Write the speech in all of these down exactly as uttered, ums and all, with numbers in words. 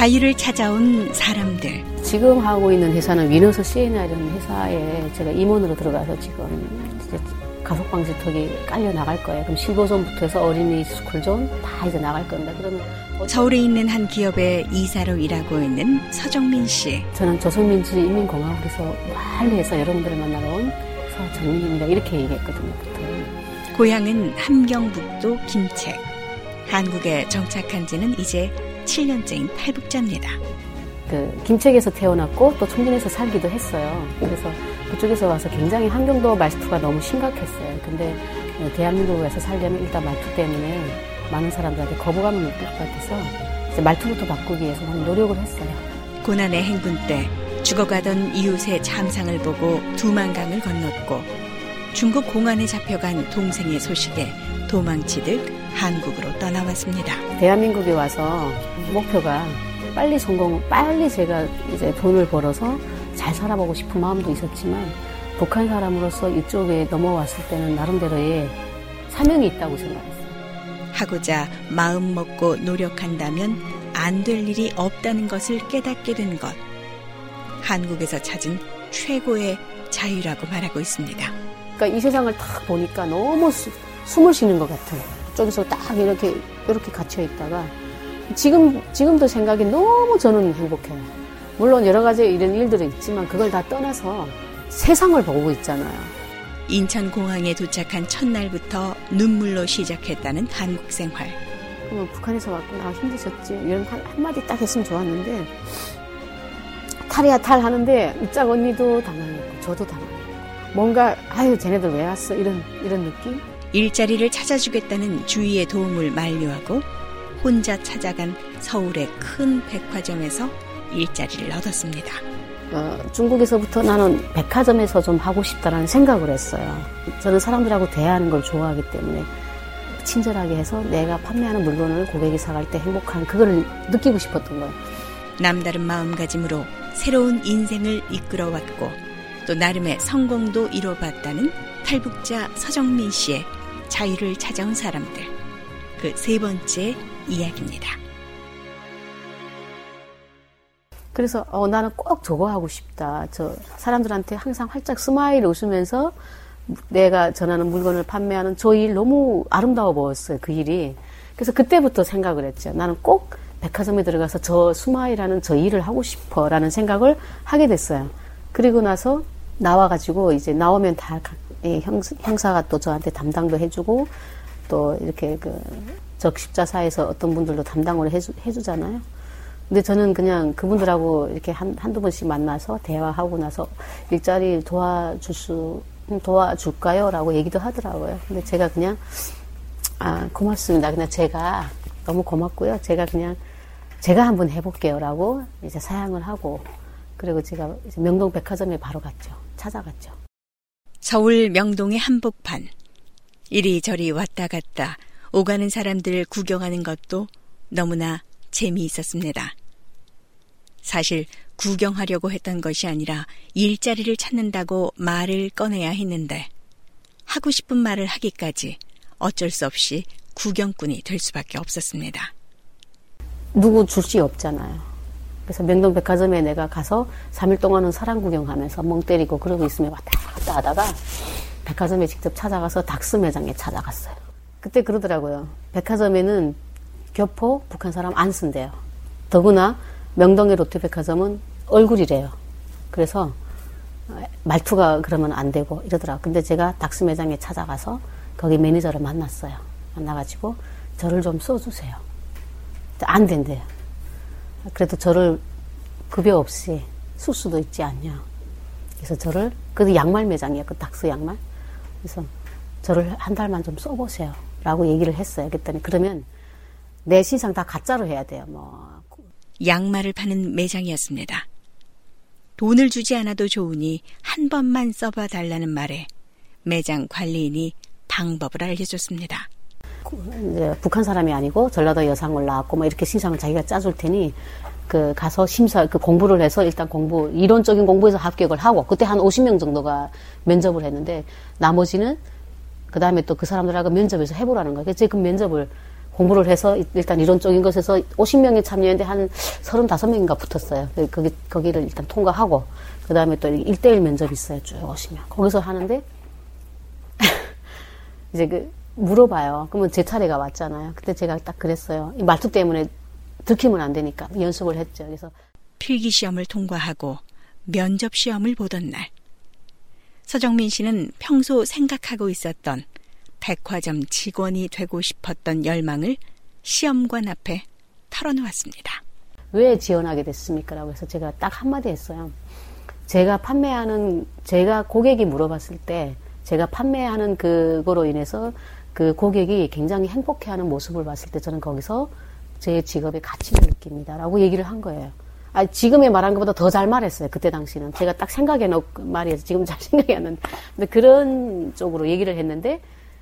자유를 찾아온 사람들. 지금 하고 있는 회사는 위너스 씨엔아이라는 회사에 제가 임원으로 들어가서 지금 이제 가속방지턱이 깔려 나갈 거예요. 그럼 실버존부터 해서 어린이 스쿨존 다 이제 나갈 겁니다. 그러면 서울에 있는 한 기업의 이사로 일하고 있는 서정민 씨. 저는 조선민주 인민공화국에서 멀리에서 여러분들을 만나러 온 서정민입니다. 이렇게 얘기했거든요. 보통. 고향은 함경북도 김책. 한국에 정착한 지는 이제 칠 년째인 탈북자입니다. 그 김책에서 태어났고 또 청진에서 살기도 했어요. 그래서 그쪽에서 와서 굉장히 환경도 말투가 너무 심각했어요. 근데 대한민국에서 살려면 일단 말투 때문에 많은 사람들한테 거부감을 느낄 것 같아서 이제 말투부터 바꾸기 위해서 많이 노력을 했어요. 고난의 행군 때 죽어가던 이웃의 참상을 보고 두만강을 건넜고 중국 공안에 잡혀간 동생의 소식에 도망치듯 한국으로 떠나왔습니다. 대한민국에 와서 목표가 빨리 성공, 빨리 제가 이제 돈을 벌어서 잘 살아보고 싶은 마음도 있었지만 북한 사람으로서 이쪽에 넘어왔을 때는 나름대로의 사명이 있다고 생각했어요. 하고자 마음 먹고 노력한다면 안 될 일이 없다는 것을 깨닫게 된 것. 한국에서 찾은 최고의 자유라고 말하고 있습니다. 그러니까 이 세상을 딱 보니까 너무 수, 숨을 쉬는 것 같아요. 쪽에서 딱 이렇게 이렇게 갇혀 있다가 지금 지금도 생각이 너무 저는 행복해요. 물론 여러 가지 이런 일들은 있지만 그걸 다 떠나서 세상을 보고 있잖아요. 인천공항에 도착한 첫날부터 눈물로 시작했다는 한국 생활. 그러면 북한에서 왔고 나 힘드셨지 이런 한, 한마디 딱 했으면 좋았는데 탈이야 탈 하는데 이 짝 언니도 당황했고 저도 당황했고 뭔가 아유 쟤네들 왜 왔어 이런 이런 느낌. 일자리를 찾아주겠다는 주위의 도움을 만류하고 혼자 찾아간 서울의 큰 백화점에서 일자리를 얻었습니다. 어, 중국에서부터 나는 백화점에서 좀 하고 싶다라는 생각을 했어요. 저는 사람들하고 대화하는 걸 좋아하기 때문에 친절하게 해서 내가 판매하는 물건을 고객이 사갈 때 행복한 그걸 느끼고 싶었던 거예요. 남다른 마음가짐으로 새로운 인생을 이끌어왔고 또 나름의 성공도 이뤄봤다는 탈북자 서정민 씨의 자유를 찾아온 사람들. 그 세 번째 이야기입니다. 그래서 어, 나는 꼭 저거 하고 싶다. 저 사람들한테 항상 활짝 스마일 웃으면서 내가 전하는 물건을 판매하는 저 일 너무 아름다워 보였어요. 그 일이. 그래서 그때부터 생각을 했죠. 나는 꼭 백화점에 들어가서 저 스마일하는 저 일을 하고 싶어라는 생각을 하게 됐어요. 그리고 나서 나와가지고 이제 나오면 다 형, 형사가 또 저한테 담당도 해주고 또 이렇게 그 적십자사에서 어떤 분들도 담당을 해주, 해주잖아요. 근데 저는 그냥 그분들하고 이렇게 한, 한두 번씩 만나서 대화하고 나서 일자리 도와줄 수, 도와줄까요? 라고 얘기도 하더라고요. 근데 제가 그냥, 아, 고맙습니다. 그냥 제가 너무 고맙고요. 제가 그냥, 제가 한번 해볼게요. 라고 이제 사양을 하고, 그리고 제가 이제 명동 백화점에 바로 갔죠. 찾아갔죠. 서울 명동의 한복판. 이리저리 왔다 갔다 오가는 사람들 구경하는 것도 너무나 재미있었습니다. 사실 구경하려고 했던 것이 아니라 일자리를 찾는다고 말을 꺼내야 했는데 하고 싶은 말을 하기까지 어쩔 수 없이 구경꾼이 될 수밖에 없었습니다. 누구 줄수 없잖아요. 그래서 명동 백화점에 내가 가서 삼 일 동안은 사람 구경하면서 멍 때리고 그러고 있으면 왔다 갔다 하다가 백화점에 직접 찾아가서 닥스 매장에 찾아갔어요. 그때 그러더라고요. 백화점에는 교포, 북한 사람 안 쓴대요. 더구나 명동의 롯데백화점은 얼굴이래요. 그래서 말투가 그러면 안 되고 이러더라고요. 근데 제가 닥스 매장에 찾아가서 거기 매니저를 만났어요. 만나가지고 저를 좀 써주세요. 안 된대요. 그래도 저를 급여 없이 쓸 수도 있지 않냐. 그래서 저를, 그 양말 매장이에요. 그 닥스 양말. 그래서 저를 한 달만 좀 써보세요. 라고 얘기를 했어요. 그랬더니 그러면 내 신상 다 가짜로 해야 돼요. 뭐. 양말을 파는 매장이었습니다. 돈을 주지 않아도 좋으니 한 번만 써봐 달라는 말에 매장 관리인이 방법을 알려줬습니다. 이제 북한 사람이 아니고 전라도 여상을 낳았고 뭐 이렇게 신상을 자기가 짜줄 테니 그 가서 심사 그 공부를 해서 일단 공부 이론적인 공부에서 합격을 하고 그때 한 오십 명 정도가 면접을 했는데 나머지는 그 다음에 또 그 사람들하고 면접에서 해보라는 거예요. 그래서 제가 그 면접을 공부를 해서 일단 이론적인 것에서 오십 명이 참여했는데 한 서른다섯 명인가 붙었어요. 거기, 거기를 일단 통과하고, 그 다음에 또 일 대일 면접이 있어요. 쭉 오시면. 거기서 하는데, 이제 그, 물어봐요. 그러면 제 차례가 왔잖아요. 그때 제가 딱 그랬어요. 이 말투 때문에 들키면 안 되니까 연습을 했죠. 그래서 필기 시험을 통과하고 면접 시험을 보던 날, 서정민 씨는 평소 생각하고 있었던 백화점 직원이 되고 싶었던 열망을 시험관 앞에 털어놓았습니다. 왜 지원하게 됐습니까? 라고 해서 제가 딱 한마디 했어요. 제가 판매하는, 제가 고객이 물어봤을 때 제가 판매하는 그거로 인해서 그 고객이 굉장히 행복해하는 모습을 봤을 때 저는 거기서 제 직업의 가치를 느낍니다. 라고 얘기를 한 거예요. 아, 지금의 말한 것보다 더 잘 말했어요. 그때 당시는. 제가 딱 생각해 놓은 말이어서 지금 잘 생각이 안 나는데. 근데 그런 쪽으로 얘기를 했는데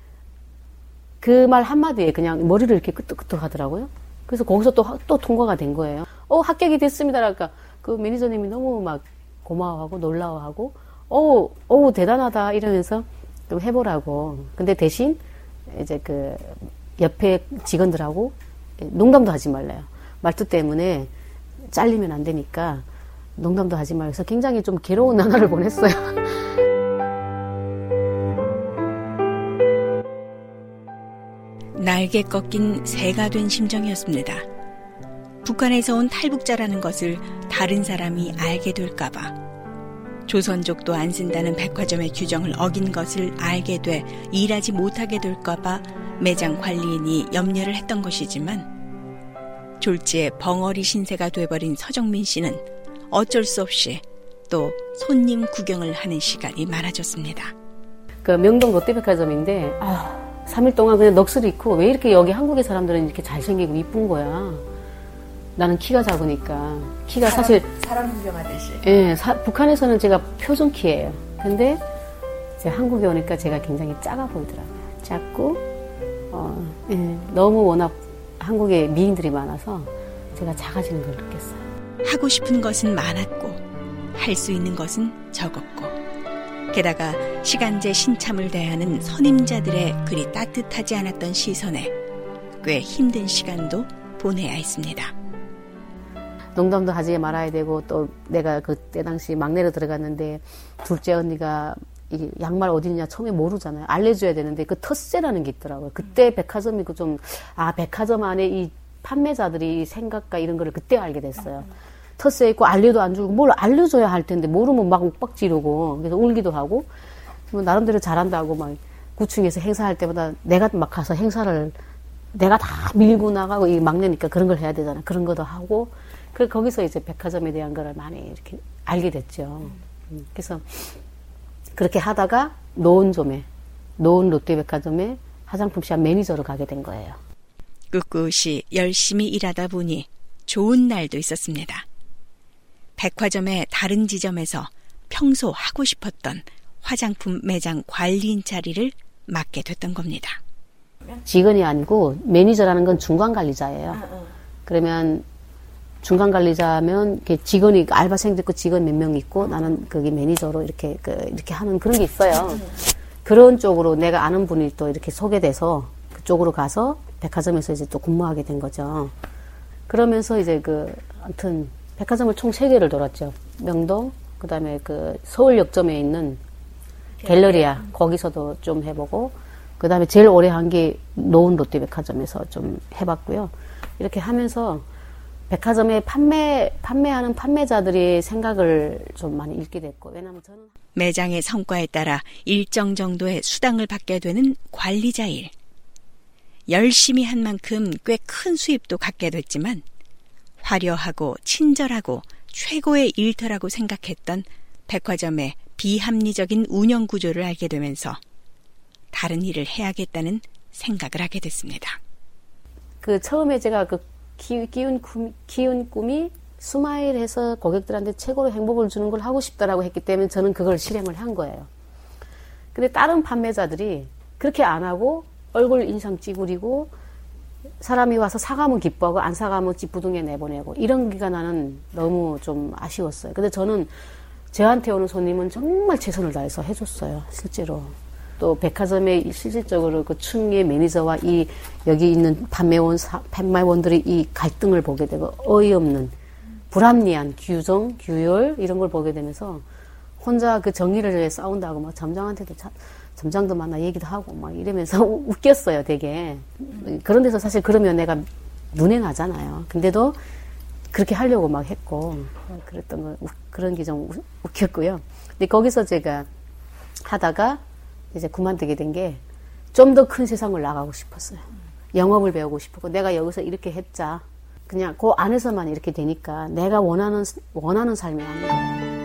그 말 한마디에 그냥 머리를 이렇게 끄덕끄덕 하더라고요. 그래서 거기서 또, 또 통과가 된 거예요. 어, 합격이 됐습니다. 그러니까 그 매니저님이 너무 막 고마워하고 놀라워하고 어, 어, 대단하다 이러면서 좀 해보라고. 근데 대신 이제 그 옆에 직원들하고 농담도 하지 말래요. 말투 때문에 잘리면 안 되니까 농담도 하지 말고 해서 굉장히 좀 괴로운 나날을 보냈어요. 날개 꺾인 새가 된 심정이었습니다. 북한에서 온 탈북자라는 것을 다른 사람이 알게 될까봐, 조선족도 안 쓴다는 백화점의 규정을 어긴 것을 알게 돼 일하지 못하게 될까봐 매장 관리인이 염려를 했던 것이지만, 졸지에 벙어리 신세가 돼버린 서정민 씨는 어쩔 수 없이 또 손님 구경을 하는 시간이 많아졌습니다. 그 명동 롯데백화점인데 아, 삼 일 동안 그냥 넋을 잃고 왜 이렇게 여기 한국의 사람들은 이렇게 잘생기고 이쁜 거야. 나는 키가 작으니까. 키가 사람, 사실 사람 구경하듯이. 예, 사, 북한에서는 제가 표준 키예요. 근데 이제 한국에 오니까 제가 굉장히 작아 보이더라고요. 작고 어, 예, 너무 워낙 한국에 미인들이 많아서 제가 작아지는 걸 느꼈어요. 하고 싶은 것은 많았고 할 수 있는 것은 적었고, 게다가 시간제 신참을 대하는 선임자들의 그리 따뜻하지 않았던 시선에 꽤 힘든 시간도 보내야 했습니다. 농담도 하지 말아야 되고, 또 내가 그때 당시 막내로 들어갔는데 둘째 언니가 이 양말 어디 있냐 처음에 모르잖아요. 알려줘야 되는데 그 텃세라는 게 있더라고요. 그때 백화점이 그 좀, 아, 백화점 안에 이 판매자들이 생각과 이런 거를 그때 알게 됐어요. 텃세 있고 알려도 안 주고 뭘 알려줘야 할 텐데 모르면 막 욱박 지르고, 그래서 울기도 하고, 뭐 나름대로 잘한다고 막 구층에서 행사할 때마다 내가 막 가서 행사를 내가 다 밀고 나가고, 이 막내니까 그런 걸 해야 되잖아요. 그런 것도 하고, 그래서 거기서 이제 백화점에 대한 거를 많이 이렇게 알게 됐죠. 그래서 그렇게 하다가 노은점에, 노은 롯데백화점에 화장품 시장 매니저로 가게 된 거예요. 꿋꿋이 열심히 일하다 보니 좋은 날도 있었습니다. 백화점의 다른 지점에서 평소 하고 싶었던 화장품 매장 관리인 자리를 맡게 됐던 겁니다. 직원이 아니고 매니저라는 건 중간관리자예요. 그러면 중간관리자면 직원이 알바생도 있고 직원 몇 명 있고 나는 거기 매니저로 이렇게 그 이렇게 하는 그런 게 있어요. 그런 쪽으로 내가 아는 분이 또 이렇게 소개돼서 그쪽으로 가서 백화점에서 이제 또 근무하게 된 거죠. 그러면서 이제 그 아무튼 백화점을 총 세 개를 돌았죠. 명동, 그다음에 그 서울역점에 있는 갤러리아, 거기서도 좀 해보고, 그다음에 제일 오래 한 게 노은 롯데백화점에서 좀 해봤고요. 이렇게 하면서 백화점에 판매, 판매하는 판매자들의 생각을 좀 많이 읽게 됐고, 왜냐면 저는 매장의 성과에 따라 일정 정도의 수당을 받게 되는 관리자 일. 열심히 한 만큼 꽤 큰 수입도 갖게 됐지만, 화려하고 친절하고 최고의 일터라고 생각했던 백화점의 비합리적인 운영 구조를 알게 되면서 다른 일을 해야겠다는 생각을 하게 됐습니다. 그 처음에 제가 그 기, 기운, 기운 꿈이 스마일해서 고객들한테 최고로 행복을 주는 걸 하고 싶다라고 했기 때문에 저는 그걸 실행을 한 거예요. 근데 다른 판매자들이 그렇게 안 하고 얼굴 인상 찌푸리고 사람이 와서 사가면 기뻐하고 안 사가면 찌부둥에 내보내고 이런 게가 나는 너무 좀 아쉬웠어요. 근데 저는 저한테 오는 손님은 정말 최선을 다해서 해줬어요. 실제로. 또 백화점에 실질적으로 그 충의 매니저와 이 여기 있는 판매원 판매원들이 이 갈등을 보게 되고 어이없는 불합리한 규정, 규율 이런 걸 보게 되면서 혼자 그 정의를 위해 싸운다고 막 점장한테도 참, 점장도 만나 얘기도 하고 막 이러면서 웃겼어요, 되게. 그런 데서 사실 그러면 내가 눈에 나잖아요. 근데도 그렇게 하려고 막 했고 그랬던 거 그런 게 좀 웃겼고요. 근데 거기서 제가 하다가 이제 그만두게 된 게 좀 더 큰 세상을 나가고 싶었어요. 영업을 배우고 싶었고 내가 여기서 이렇게 했자 그냥 그 안에서만 이렇게 되니까 내가 원하는 원하는 삶이 아니에요.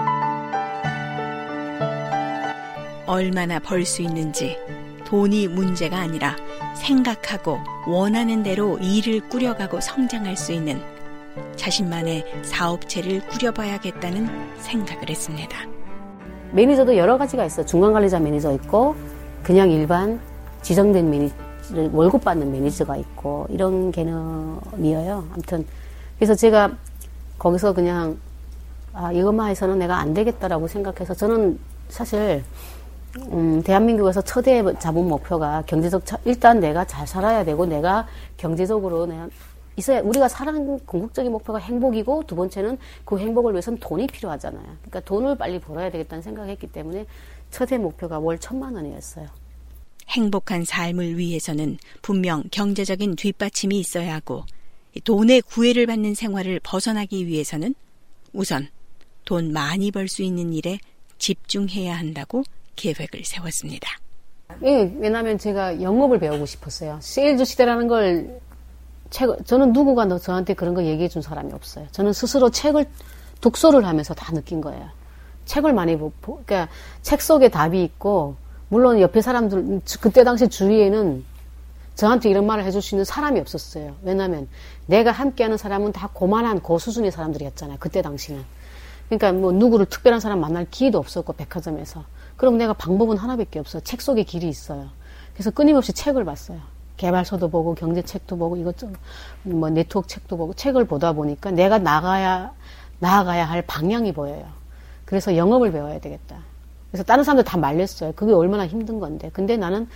얼마나 벌 수 있는지 돈이 문제가 아니라 생각하고 원하는 대로 일을 꾸려가고 성장할 수 있는 자신만의 사업체를 꾸려봐야겠다는 생각을 했습니다. 매니저도 여러 가지가 있어요. 중간관리자 매니저 있고 그냥 일반 지정된 매니저, 월급 받는 매니저가 있고 이런 개념이에요. 아무튼 그래서 제가 거기서 그냥 아, 이것만 해서는 내가 안 되겠다라고 생각해서 저는 사실 음, 대한민국에서 최대 잡은 목표가 경제적 일단 내가 잘 살아야 되고 내가 경제적으로 내가 있어야 우리가 사는 궁극적인 목표가 행복이고 두 번째는 그 행복을 위해서는 돈이 필요하잖아요. 그러니까 돈을 빨리 벌어야 되겠다는 생각을 했기 때문에 최대 목표가 월 천만 원이었어요. 행복한 삶을 위해서는 분명 경제적인 뒷받침이 있어야 하고 돈의 구애를 받는 생활을 벗어나기 위해서는 우선 돈 많이 벌 수 있는 일에 집중해야 한다고 계획을 세웠습니다. 예, 왜냐하면 제가 영업을 배우고 싶었어요. 세일즈 시대라는 걸 책, 저는 누구가 너 저한테 그런 거 얘기해 준 사람이 없어요. 저는 스스로 책을 독서를 하면서 다 느낀 거예요. 책을 많이 보고, 그러니까 책 속에 답이 있고 물론 옆에 사람들 그때 당시 주위에는 저한테 이런 말을 해줄 수 있는 사람이 없었어요. 왜냐하면 내가 함께하는 사람은 다 고만한 고수준의 사람들이었잖아요. 그때 당시는. 그러니까 뭐 누구를 특별한 사람 만날 기회도 없었고 백화점에서. 그럼 내가 방법은 하나밖에 없어요. 책 속에 길이 있어요. 그래서 끊임없이 책을 봤어요. 개발서도 보고 경제책도 보고 이것저것 뭐 네트워크 책도 보고 책을 보다 보니까 내가 나가야 나아가야 할 방향이 보여요. 그래서 영업을 배워야 되겠다. 그래서 다른 사람들 다 말렸어요. 그게 얼마나 힘든 건데. 근데 나는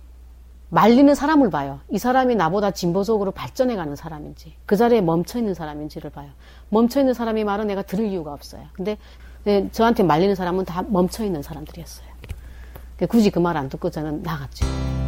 말리는 사람을 봐요. 이 사람이 나보다 진보적으로 발전해가는 사람인지 그 자리에 멈춰있는 사람인지를 봐요. 멈춰있는 사람이 말은 내가 들을 이유가 없어요. 근데 저한테 말리는 사람은 다 멈춰있는 사람들이었어요. 굳이 그 말 안 듣고 저는 나갔죠.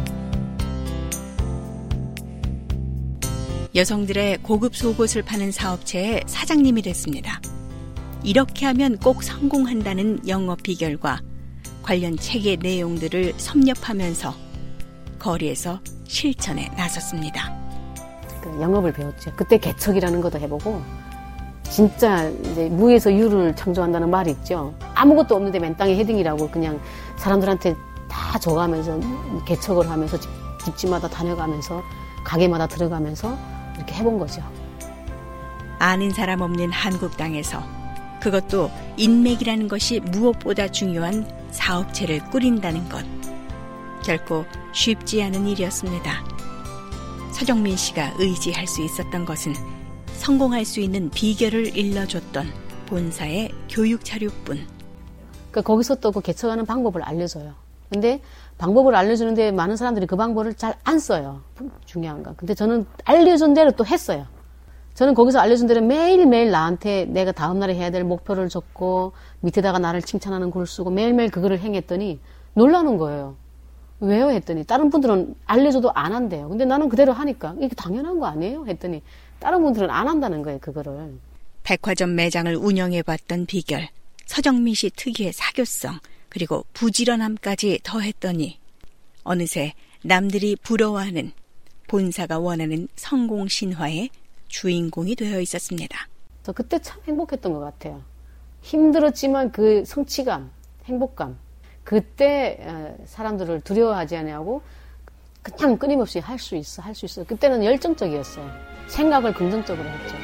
여성들의 고급 속옷을 파는 사업체의 사장님이 됐습니다. 이렇게 하면 꼭 성공한다는 영업 비결과 관련 책의 내용들을 섭렵하면서 거리에서 실천에 나섰습니다. 영업을 배웠죠. 그때 개척이라는 것도 해보고 진짜 이제 무에서 유를 창조한다는 말이 있죠. 아무것도 없는데 맨 땅에 헤딩이라고 그냥 사람들한테 다 줘가면서 개척을 하면서 집, 집집마다 다녀가면서 가게마다 들어가면서 이렇게 해본 거죠. 아는 사람 없는 한국 땅에서 그것도 인맥이라는 것이 무엇보다 중요한 사업체를 꾸린다는 것. 결코 쉽지 않은 일이었습니다. 서정민 씨가 의지할 수 있었던 것은 성공할 수 있는 비결을 일러줬던 본사의 교육 자료뿐. 그러니까 거기서 또 그 개척하는 방법을 알려줘요. 근데 방법을 알려주는데 많은 사람들이 그 방법을 잘 안 써요. 중요한 건. 근데 저는 알려준 대로 또 했어요. 저는 거기서 알려준 대로 매일매일 나한테 내가 다음날에 해야 될 목표를 적고 밑에다가 나를 칭찬하는 글을 쓰고 매일매일 그거를 행했더니 놀라는 거예요. 왜요? 했더니 다른 분들은 알려줘도 안 한대요. 근데 나는 그대로 하니까 이게 당연한 거 아니에요? 했더니 다른 분들은 안 한다는 거예요. 그거를. 백화점 매장을 운영해봤던 비결, 서정민 씨 특유의 사교성, 그리고 부지런함까지 더했더니 어느새 남들이 부러워하는 본사가 원하는 성공 신화의 주인공이 되어 있었습니다. 저 그때 참 행복했던 것 같아요. 힘들었지만 그 성취감, 행복감. 그때 사람들을 두려워하지 않냐고 그냥 끊임없이 할 수 있어, 할 수 있어. 그때는 열정적이었어요. 생각을 긍정적으로 했죠.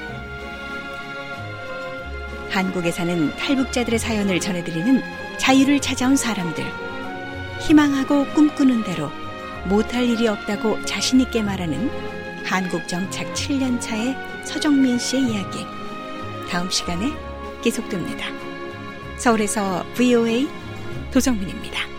한국에 사는 탈북자들의 사연을 전해드리는 자유를 찾아온 사람들. 희망하고 꿈꾸는 대로 못할 일이 없다고 자신 있게 말하는 한국 정착 칠 년 차의 서정민 씨의 이야기. 다음 시간에 계속됩니다. 서울에서 브이오에이 도정민입니다.